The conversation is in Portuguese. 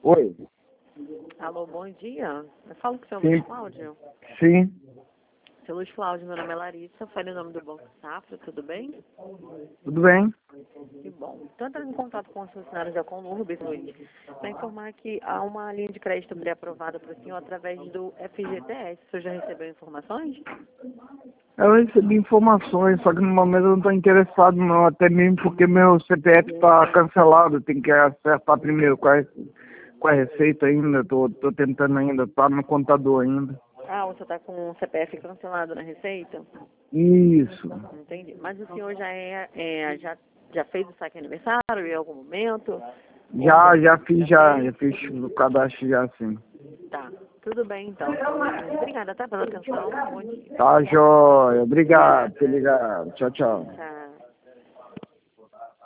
Oi. Alô, bom dia. Eu falo com o seu Sim. Luiz Cláudio. Sim, Seu Luiz Cláudio, meu nome é Larissa, falei o nome do Banco Safra, tudo bem? tudo bem? Que bom. Estou entrando em contato com os funcionários da Conlurbis, Luiz, para informar que há uma linha de crédito pré-aprovada para o senhor através do FGTS. O senhor já recebeu informações? Eu recebi informações, só que no momento eu não estou interessado não, até mesmo porque meu CPF está cancelado, tem que acertar primeiro com a receita ainda, tô tentando ainda, tá no contador ainda. Ah, você está com o CPF cancelado na Receita? Isso. Entendi. Mas o senhor já fez o saque aniversário em algum momento? Já fiz o cadastro já sim. Tá. Tudo bem, então. Obrigada, tá, pela atenção. Bom dia. Tá, joia. Obrigado por ter ligado. Tchau, tchau. Tá.